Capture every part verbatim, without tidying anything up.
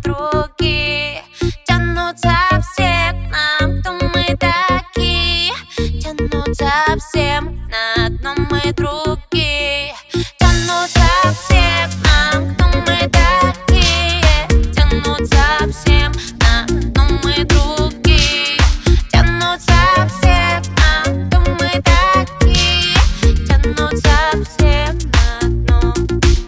другие. Тянутся все к нам, кто мы такие. Тянутся все на одном мы другие. Тянутся все к нам, кто мы такие. Тянутся все на одном мы другие. Тянутся все к нам, кто мы такие. Тянутся все на одном.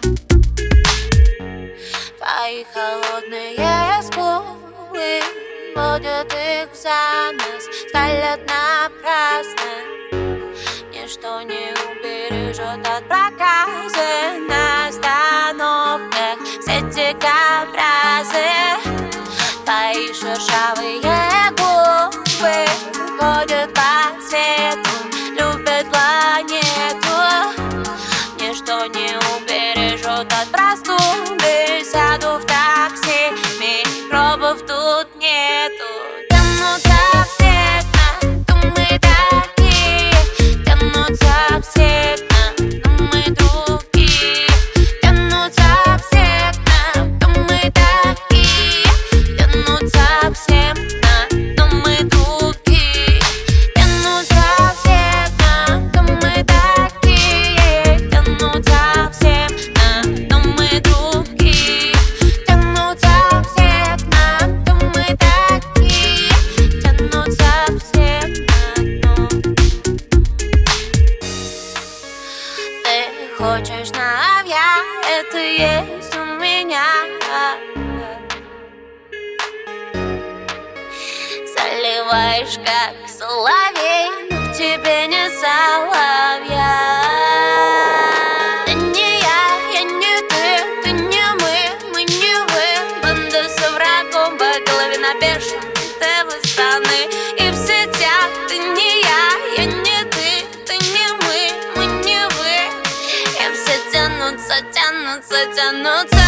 Твои холодные скулы водят их за нас, скалят напрасно. Ничто не убережет от проказа на остановках все дикобразы. Твои шершавые губы ходят по свету, любят планету. Ничто не убережет от простуды. Сяду в такси, микробов тут нету. Тянутся все к нам, кто мы такие. Тянутся все к нам, кто мы другие. Тянутся все к нам, кто мы такие. Тянутся все на, кто мы другие. Тянутся все к нам, кто мы такие. Тянутся все на, кто мы другие. Тянутся все к нам, кто мы такие. Тянутся все на дно. Ты хочешь навья, это есть у меня. Заливаешь как соловей, но в тебе не соловья. Ты не я, я не ты, ты не мы, мы не вы. Банда со врагом по голове набежен, ты в страны и в сетях. Ты не я, я не ты, ты не мы, мы не вы. И все тянутся, тянутся, тянутся.